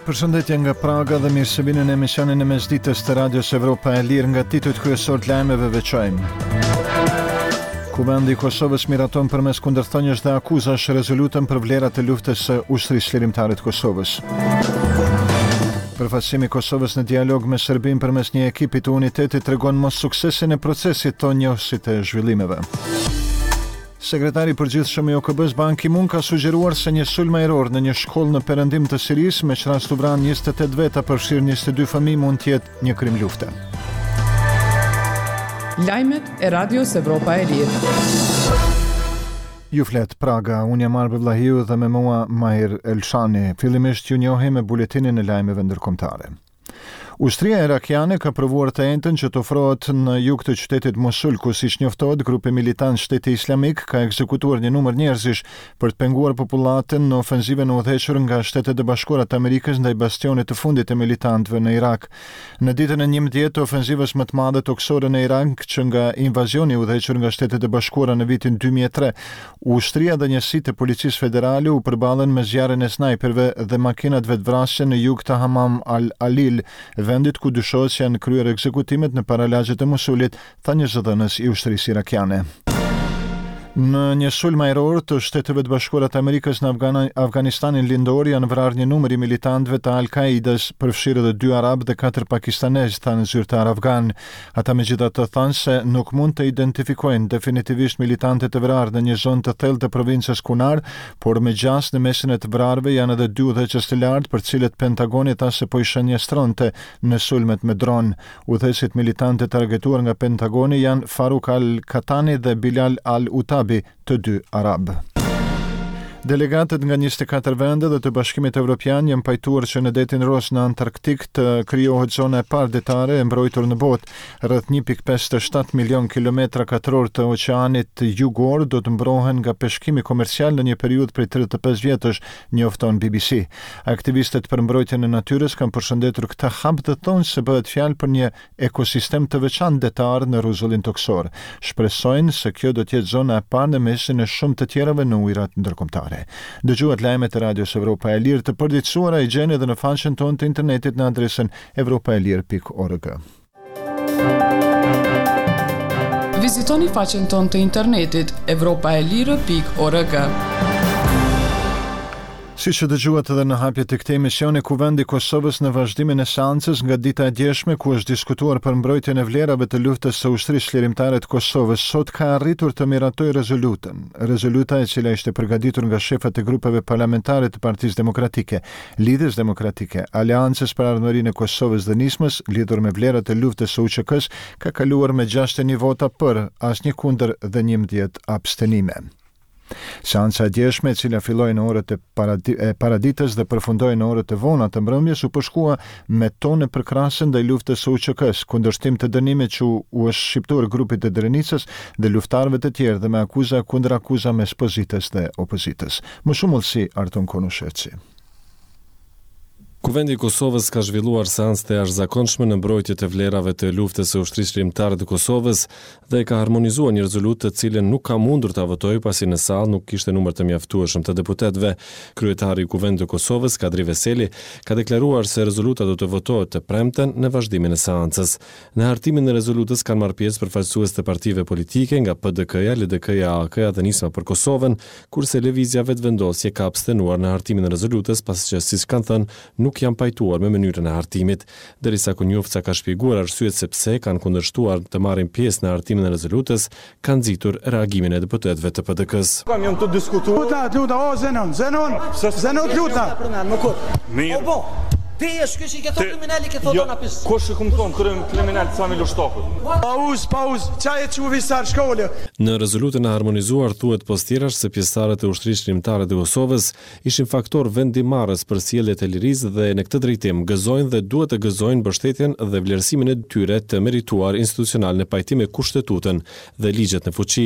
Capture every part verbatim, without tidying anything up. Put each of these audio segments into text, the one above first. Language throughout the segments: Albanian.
Përshëndetje nga Praga dhe mirë se vini në emisionin e mesditës të Radios Evropa e Lirë. Nga titujt kryesor të lajmeve veçojmë. Kuvendi i Kosovës miraton përmes kundërthënies dhe akuzash rezolutën për vlerat e luftës së ushtrisë lirimtare të Kosovës. Përfaqësimi i Kosovës në dialog me Serbinë përmes një ekipi të unitetit tregon mos suksesin e procesit të njohësit të zhvillimeve. Sekretari i përgjithshëm i O K B-s Ban Ki-moon ka sugjeruar se një sulm ajror në një shkollë në perëndim të Sirisë me qëras të vranë njëzet e tetë veta përfshirë njëzet e dy fëmijë mund të jetë një krim lufte. Lajmet e Radios Evropa e Lirë. Ju flet Praga, unë jam Arbe Vlahiu dhe me mua Mahir Elshani. Fillimisht ju njohim me buletinin e lajmeve ndërkombëtare. Ushtria irakiane ka provuar të entën që të ofrohet në jug të qytetit Mosul, ku siç njoftohet, grupi militant Shteti Islamik ka ekzekutuar një numër njerëzish për të penguar popullatën në ofenzive në udhëhequr nga Shtetet e Bashkuara të Amerikës ndaj bastionit të fundit të militantëve në Irak. Në ditën e njëmbëdhjetë të ofenzivës më të madhe toksore në Irak, që nga invazioni i udhëhequr nga Shtetet e Bashkuara në vitin dy mijë e tre, ushtria dhe njësitë e policisë federale u përballën me zjarrin e snajperëve dhe makinat vetvrasje në jug të Hamam al-Alil, vendit ku dyshohet se janë kryer ekzekutimet në paralagjet e Mosulit, tha një zëdhënës i ushtrisë irakiane. Në një sulm ajror të Shteteve të Bashkuara të Amerikës në Afgan- Afganistanin lindor janë vrarë një numër i militantëve të Al-Qaidas, përfshirë edhe dy arab dhe katër pakistanez, thanë zyrtar afgan. Ata megjithatë thanë se nuk mund të identifikojnë definitivisht militantët e vrarë në një zonë të thellë të provincës Kunar, por me gjas në mesin e të vrarëve janë edhe dy udhëheqës të lartë, për cilët Pentagoni tha se po i shënjestronte në sulmet me dron. Udhëheqësit militantë targetuar nga Pentagoni janë Faruk al-Katani dhe Bilal al-Utabi, të dy arab. Delegatët nga njëzet e katër vende dhe të Bashkimit Evropian janë pajtuar që në detin Ros në Antarktik të krijohet zona e parë detare e mbrojtur në botë. Rreth një pikë pesë shtat milion kilometra katror të oqeanit jugor do të mbrohen nga peshkimi komercial në një periudhë prej tridhjetë e pesë vjetësh, njofton B B C. Aktivistët për mbrojtjen e natyrës kanë përshëndetur këtë hap dhe thonë se bëhet fjalë për një ekosistem të veçantë detar në rrezullin toksor. Shpresojnë se kjo do të jetë zona e parë në mesin e shumë të tjerave në ujërat ndërkombëtare. Dëgjuat lajmet e Radios Evropa e Lirë të përditësuara i gjeni edhe në faqen tonë të internetit në adresën evropaelir pikë org. Vizitoni faqen tonë të internetit evropaelir pikë org. Si që dëgjuat edhe në hapjet e këtij emisioni, Kuvendi i Kosovës në vazhdimin e seancës nga dita e djeshme, ku është diskutuar për mbrojtjen e vlerave të luftës së ushtrisë lirimtare të Kosovës, sot ka arritur të miratojë rezolutën. Rezoluta, e cila ishte përgatitur nga shefat e grupeve parlamentare të Partisë Demokratike, Lidhjes Demokratike, Aleancës për Ardhmërinë e Kosovës dhe Nismës, lidhur me vlerat e luftës së U Q K-s, ka kaluar me gjashtëdhjetë e një vota për, asnjë kundër dhe njëmbëdhjetë abstenime. Seanca e djeshme, e cila filloi në orët e, paradi- e paraditës dhe përfundoi në orët e vona të mbrëmjes, u përshkua me tonë përkrahëse ndaj luftës së U Q K-s, kundërshtim të dënimit që u është shqiptuar grupit të Drenicës dhe luftarëve të tjerë dhe me akuza kundër akuza mes pozitës dhe opozitës. Më shumë ullësi Arton Konusheci. Kuvendi i Kosovës ka zhvilluar seancë të jashtëzakonshme në mbrojtje të vlerave të luftës së ushtrisë lirimtare të Kosovës dhe ka harmonizuar një rezolutë të cilën nuk ka mundur ta votojë pasi në sallë nuk kishte numër të mjaftueshëm të deputetëve. Kryetari i Kuvendit të Kosovës, Kadri Veseli, ka deklaruar se rezoluta do të votohet të premten në vazhdimin e seancës. Në hartimin e rezolutës kanë marrë pjesë përfaqësues të partive politike nga P D K-ja, L D K-ja, A K-ja dhe Nisma për Kosovën, kurse Lëvizja Vetëvendosje ka abstenuar në hartimin e rezolutës pasi që, siç kanë thënë, nuk nuk janë pajtuar me mënyrën e hartimit, derisa Kunjofca ka shpjeguar arsyet se pse kanë kundërshtuar të marrin pjesë në hartimin e rezolutës, kanë nxitur reagimin e deputetëve të P D K-s. Kam jam të diskutuar. Luta, luta, o Zenon, Zenon, Zenon luta. Mirë. Ti je ky që i ke thonë kriminali, ke thonë na pis. Kush e kumton krem kriminal të familjes shtokut? Pauz, pauz, çaj e çuvi sa shkollë. Në rezolutën e harmonizuar thuhet postirash se pjesëtarët e ushtrisë lirimtare të Kosovës ishin faktor vendimarrës për sjelljet e lirisë dhe në këtë drejtim gëzojnë dhe duhet të gëzojnë mbështetjen dhe vlerësimin e tyre të merituar institucional në pajtim me kushtetutën dhe ligjet në fuqi.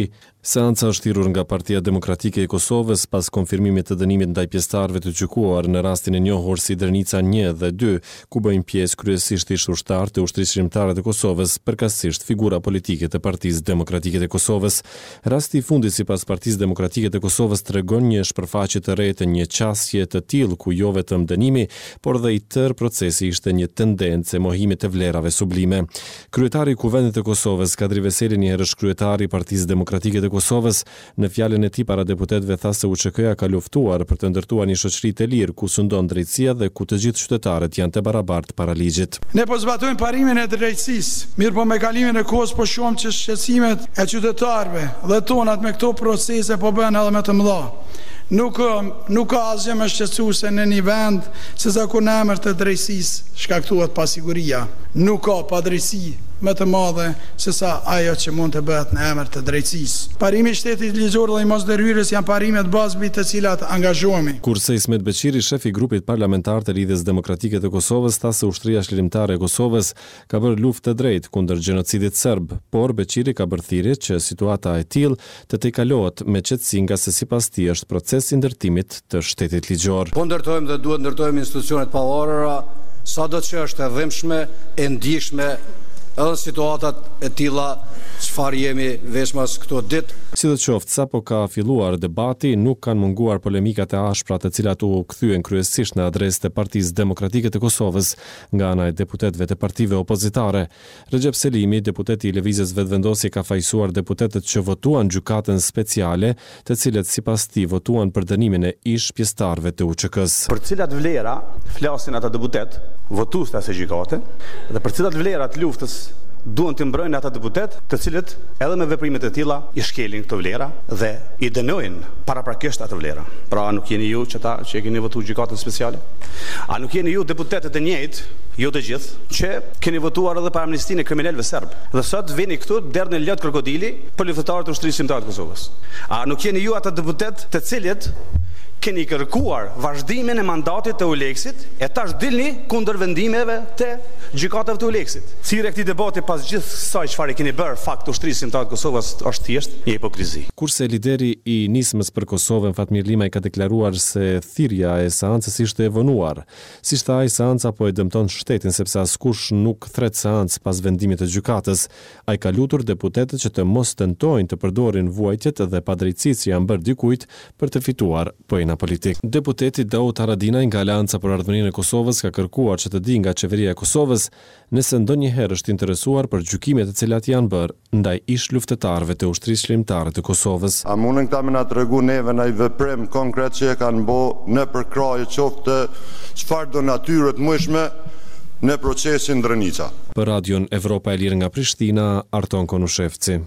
Seanca është thirrur nga Partia Demokratike e Kosovës pas konfirmimit të dënimit ndaj pjesëtarëve të gjykuar në rastin e njohur si Drnica një dhe dy, ku bëjnë pjesë kryesisht ish ushtarë të ushtrisë shqiptare të Kosovës, përkatësisht figura politike të Partisë Demokratike të Kosovës. Rasti i fundit sipas Partisë Demokratike të Kosovës tregon një shpërfaqje të re të një qasje të tillë ku jo vetëm dënimi, por dhe i tërë procesi ishte një tendencë e mohimit të vlerave sublime. Kryetari i Kuvendit të Kosovës, Kadri Veseli, një herësh kryetari i Partisë Demokratike të Kosovës, në fjalën e tij para deputetëve tha se U Ç K-ja ka luftuar për të ndërtuar një shoqëri të lirë ku sundon drejtësia dhe ku të gjithë qytetarët janë të barabartë para ligjit. Ne po zbatojmë parimin e drejtësisë, mirë po me kalimin e kohës po shohim që shqetësimet e qytetarëve dhe tonat me këto procese po bëhen edhe më të mëdha. Nuk, nuk ka asgjë më shqetësuese në një vend se sa kur në emër të drejtësisë shkaktohet pasiguria. Nuk ka padrejtësi më të madhe se sa ajo që mund të bëhet në emër të drejtësisë. Parimi i shtetit ligjor dhe i mosderhyrjes janë parimet bazë mbi të cilat angazhohemi. Kurse Ismet Beqiri, shef i grupit parlamentar të Lidhjes Demokratike të Kosovës, tha se ushtria shlirimtare e Kosovës ka bërë luftë të drejtë kundër gjenocidit serb, por Beqiri ka bërë thirrje që situata e tillë të tejkalohet me qetësi nga se sipas tij është proces i ndërtimit të shtetit ligjor. Po ndërtojmë dhe duhet ndërtojmë institucionet pavarura, sado që është e dhimbshme, e ndjeshme edhe situatat e tilla çfarë jemi veçmas këto ditë. Sidoqoftë, sapo ka filluar debati, nuk kanë munguar polemikat e ashpra të cilat u kthyen kryesisht në adresë të Partisë Demokratike të Kosovës nga ana e deputetëve të partive opozitare. Recep Selimi, deputeti i Lëvizjes Vetëvendosje, ka fajsuar deputetët që votuan gjykatën speciale, të cilët sipas tij votuan për dënimin e ish pjesëtarëve të U Ç K-s. Për cilat vlera flasin ata deputet, votues të asaj gjykate, dhe për cilat vlera të luftës duan të mbrojnë ata deputet, të cilët edhe me veprimet e tilla i shkelin këto vlera dhe i dënojnë paraprakisht ato vlera. Pra nuk jeni ju që ta që e keni votuar gjykatën speciale? A nuk jeni ju deputetët e njëjtë, jo të gjithë, që keni votuar edhe për amnistinë e kriminalëve serb? Dhe sot vini këtu derdh në lot krokodili për luftëtarët e ushtrisë shqiptare të Kosovës. A nuk jeni ju ata deputet të cilët keni kërkuar vazhdimin e mandatit të Uleksit e tash dilni kundër vendimeve të gjykatave të Uleksit? Thirrja e këtij debati pas gjithë kësaj çfarë keni bërë fakt ushtrisë shqiptare të Kosovës është thjesht një hipokrizi. Kurse lideri i nismës për Kosovën Fatmir Limaj ka deklaruar se thirrja e seancës ishte e vonuar. Siç tha ai, seanca po e dëmton shtetin sepse askush nuk thret seancë pas vendimit të gjykatës. Ai ka lutur deputetët që të mos tentojnë të përdorin vuajtjet dhe padrejtësitë që janë bërë dikujt për të fituar pojna politik. Deputeti Daud Haradinaj nga Alianca për Ardhmërinë e Kosovës ka kërkuar që të di nga qeveria e Kosovës nëse ndonjëherë është interesuar për gjykimet të cilat janë bërë ndaj ish luftëtarëve të ushtrisë shlirimtare të Kosovës. A mundën këta me na tregu neve ndaj veprim konkret që e kanë bë në përkraje qoftë çfarë do natyre të mëjshme në procesin Drenica. Për Radion Evropa e Lirë nga Prishtina, Arton Konushevci.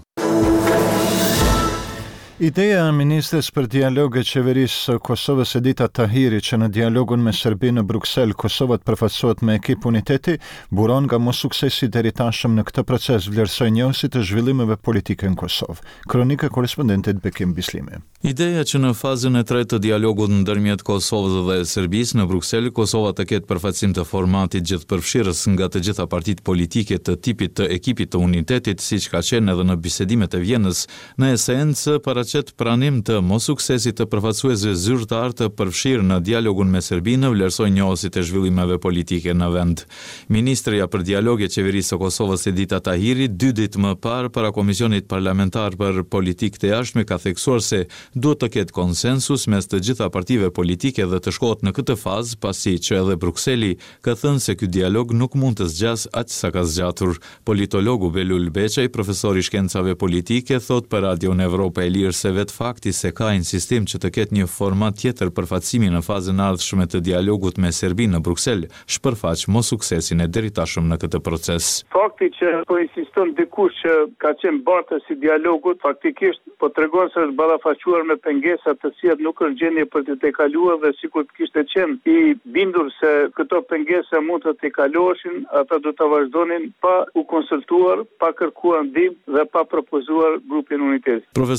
Ideja e ministres për dialog e qeverisë së Kosovës Edita Tahiri që në dialogun me Serbinë në Bruksel Kosova të përfaqësohet me ekip uniteti buron nga mos suksesi deri tashëm në këtë proces, vlerësoi njësi të zhvillimeve politike në Kosovë. Kronika e korespondentit Bekim Bislimi. Ideja që në fazën e tretë të dialogut ndërmjet Kosovës dhe Serbisë në Bruksel, Kosova të ketë përfaqësim të formatit gjithëpërfshirës nga të gjitha partitë politike të tipit të ekipit të unitetit, siç ka qenë edhe në bisedimet e Vjenës, në esencë paraqet pranim të mos suksesit të përfaqësuesve zyrtar të përfshirë në dialogun me Serbinë, vlerësoi njëosit e zhvillimeve politike në vend. Ministreja për dialog e qeverisë së Kosovës Edita Tahiri, dy ditë më parë para Komisionit Parlamentar për Politikë të Jashtme, ka theksuar se duhet të ketë konsensus mes të gjitha partive politike dhe të shkohet në këtë fazë, pasi që edhe Brukseli ka thënë se ky dialog nuk mund të zgjas aq sa ka zgjatur. Politologu Belul Beçaj, profesor i shkencave politike, thot për Radion Evropa e Lirë se vetë fakti se ka insistim që të ketë një format tjetër përfaqësimi në fazën ardhshme të dialogut me Serbinë në Bruksel, shpërfaq mos suksesin e deritashëm në këtë proces. Fakti që po insiston dikush që ka qenë bartës i dialogut, faktikisht po tregon se është ballafaqur me pengesa të cilat nuk është gjendje për të tejkaluar dhe sikur të kishte qenë i bindur se këto pengesa mund të tejkaloheshin, ata do ta vazhdonin pa u konsultuar, pa kërkuar ndihmë dhe pa propozuar grupin unitetit. Profesor Beçaj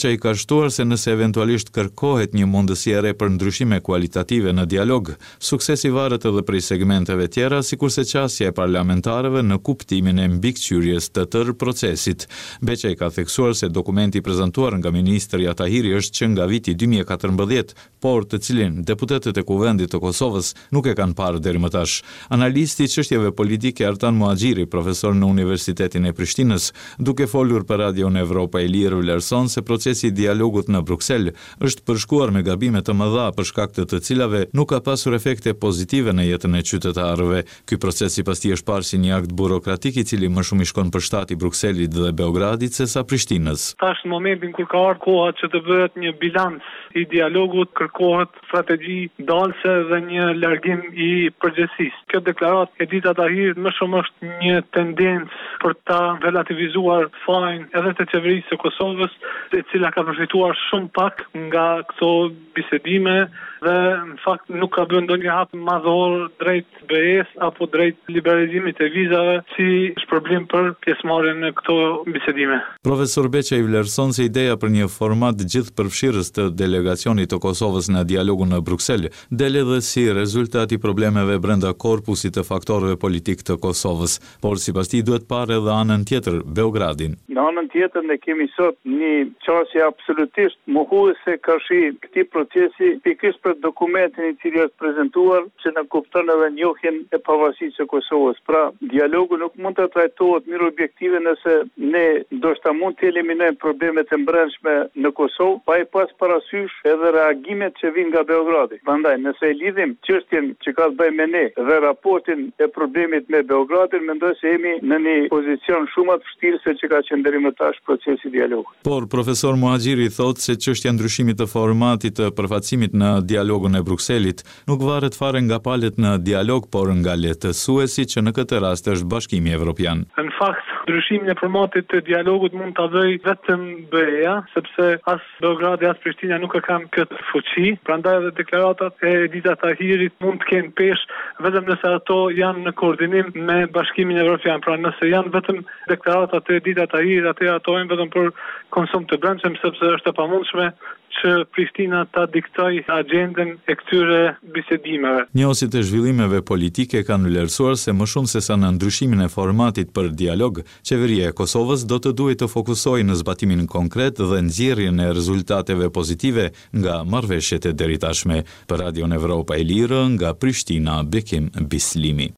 Beçaj ka shtuar se nëse eventualisht kërkohet një mundësi e re për ndryshime kualitative në dialog, suksesi varet edhe prej segmenteve tjera, sikurse qasja e parlamentarëve në kuptimin e mbikëqyrjes të tërë procesit. Beçaj ka theksuar se dokumenti prezantuar nga ministri Tahiri është që nga viti dy mijë e katërmbëdhjetë, por të cilin deputetët e Kuvendit të Kosovës nuk e kanë parë deri më tash. Analisti i çështjeve politike Artan Muhaxhiri, profesor në Universitetin e Prishtinës, duke folur për Radion Evropa e Lirë, vlerëson se procesi i dialogut në Bruksel është përshkuar me gabime të mëdha për shkak të të cilave nuk ka pasur efekte pozitive në jetën e qytetarëve. Ky proces sipas tij është parë si një akt burokratik i cili më shumë i shkon për shtati Brukselit dhe Beogradit se sa Prishtinës. Tash në momentin kur ka ardhur koha që të bëhet një bilanc i dialogut, kërkohet strategji dalse dhe një largim i përgjegjësisë. Kjo deklaratë e Edita Tahirit më shumë është një tendencë për ta relativizuar fajin edhe të qeverisë së Kosovës, e cila ka përfituar shumë pak nga këto bisedime dhe në fakt nuk ka bërë ndonjë hap madhor drejt B E-s apo drejt liberalizimit e vizave si shpërblim për pjesëmarrjen në këto bisedime. Profesor Beçaj vlerëson se ideja për një format gjithëpërfshirës të delegacionit të Kosovës në dialogun në Bruksel del edhe si rezultat i problemeve brenda korpusit të faktorëve politik të Kosovës, por sipas tij duhet parë edhe anën tjetër, Beogradin. Në anën tjetër ne kemi sot një çështje absolutisht mohuese ka shi këtij procesi pikërisht për dokumentin i cili është prezantuar që në kupton edhe njohjen e pavarësisë së Kosovës. Pra, dialogu nuk mund të trajtohet mirë objektive nëse ne ndoshta mund të eliminojmë problemet e brendshme në Kosovë, pa i pas parasysh edhe reagimet që vijnë nga Beogradi. Prandaj, nëse e lidhim çështjen që ka të bëjë me ne dhe raportin e problemit me Beogradin, mendoj se jemi në një pozicion shumë më të vështirë se që ka qenë deri më tash procesi i dialogut. Por profesor Muhaxhiri thotë se çështja e ndryshimit të formatit të përfaqësimit në dialogun e Brukselit nuk varet fare nga palët në dialog, por nga lehtësuesi që në këtë rast është Bashkimi Evropian. Në fakt, ndryshimin e formatit të dialogut mund ta bëjë vetëm B E-ja, sepse as Beogradi as Prishtina nuk e kanë këtë fuqi, prandaj edhe deklaratat e Edita Tahirit mund të kenë peshë vetëm nëse ato janë në koordinim me Bashkimin Evropian. Pra nëse janë vetëm deklaratat e Edita Tahirit, atëherë ato janë vetëm për konsum të brendshëm, sepse është e pamundshme që Prishtina ta diktoj agjendën e këtyre bisedimeve. Njohësit e zhvillimeve politike kanë vlerësuar se më shumë se sa në ndryshimin e formatit për dialog, qeveria e Kosovës do të duhet të fokusojë në zbatimin konkret dhe nxjerrjen e rezultateve pozitive nga marrëveshjet e deritashme. Për Radion Evropa e Lirë, nga Prishtina, Bekim Bislimi.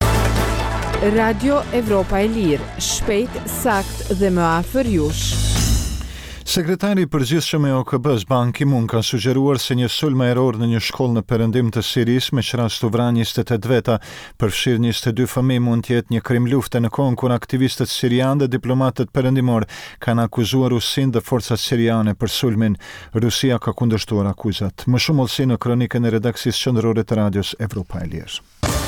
Radio Evropa e Lirë, shpejt, sakt dhe më afër jush. Sekretari i përgjithshëm i O K B-s Ban Ki-moon ka sugjeruar se një sulm ajror në një shkollë në perëndim të Sirisë me qrast u vran njëzet e tetë veta, përfshirë njëzet e dy fëmijë mund të jetë një krim lufte në kohën kur aktivistët sirianë dhe diplomatët perëndimor kanë akuzuar Rusinë dhe forcat siriane për sulmin. Rusia ka kundërshtuar akuzat. Më shumë olsi në kronikën e redaksisë qendrore të Radios Evropa e Lirë.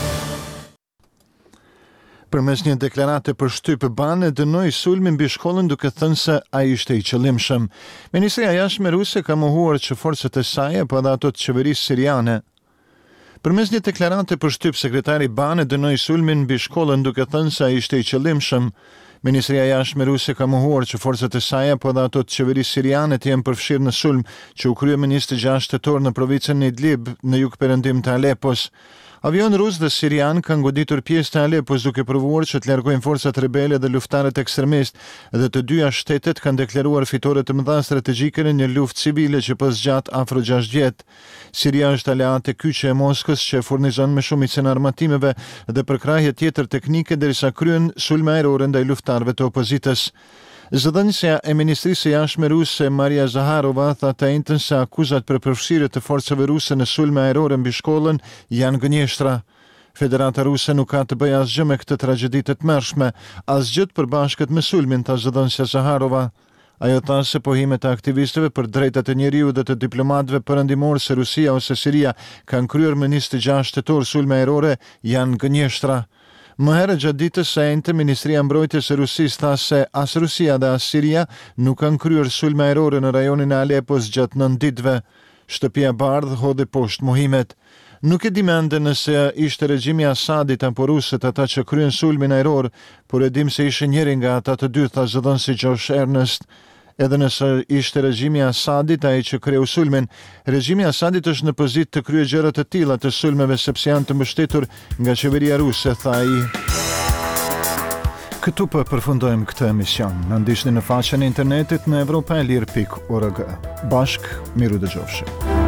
Përmes një deklarate për shtypë Ban e dënoi sulmin mbi shkollën duke thënë se ai ishte i qëllimshëm. Ministria e Jashtme ruse ka mohuar që forcat e saj apo edhe ato të qeverisë siriane. Përmes një deklarate për shtyp, sekretari Ban e dënoi sulmin mbi shkollën duke thënë se ai ishte i qëllimshëm. Ministria e Jashtme ruse ka mohuar që forcat e saj apo edhe ato të qeverisë siriane të jenë përfshirë në sulm që u krye me njëzet e gjashtë tetor në provincën e Idlib në jugperëndim të Alepos. Avion rus dhe sirian kanë goditur pjesë të Alepos duke provuar që të largojnë forcat rebele dhe luftarët ekstremist, dhe të dyja shtetet kanë deklaruar fitore të mëdha strategjike në një luftë civile që po zgjat afro gjashtë vjet. Siria është aleat e kyçe e Moskës që furnizon me shumicën e armatimeve dhe përkrahje tjetër teknike derisa kryen sulme ajrore ndaj luftarëve të opozitës. Zëdhënësja e Ministrisë së Jashtme ruse Maria Zaharova tha të njëjtën se akuzat për përfshirje të forcave ruse në sulme ajrore mbi shkollën janë gënjeshtra. Federata Ruse nuk ka të bëjë asgjë me këtë tragjedi të tmerrshme, asgjë të përbashkët me sulmin, tha zëdhënësja Zaharova. Ajo tha se pohimet e aktivistëve për drejtat e njeriut dhe të diplomatëve perëndimor se Rusia ose Siria kanë kryer më njëzet e gjashtë tetor sulme ajrore janë gënjeshtra. Më herët gjatë ditës së enjte, Ministria e Mbrojtjes e Rusisë tha se as Rusia dhe as Siria nuk kanë kryer sulme ajrore në rajonin e Alepos gjatë nëntë ditëve. Shtëpia e Bardhë hodhi poshtë mohimet. Nuk e di mende nëse ishte regjimi Asadit apo rusët ata që kryen sulmin ajror, por e dim se ishin njëri nga ata të dy, tha zëdhënësi Josh Ernest. Edhe nëse ishte regjimi Asadit ai që kreu sulmin, regjimi Asadit është në pozitë të kryejë gjëra të tilla të sulmeve sepse janë të mbështetur nga qeveria ruse, tha ai. Këtu për përfundojmë këtë emision. Na ndiqni në faqen e internetit në evropaelir pikë org. Bashk, miru dëgjofshi.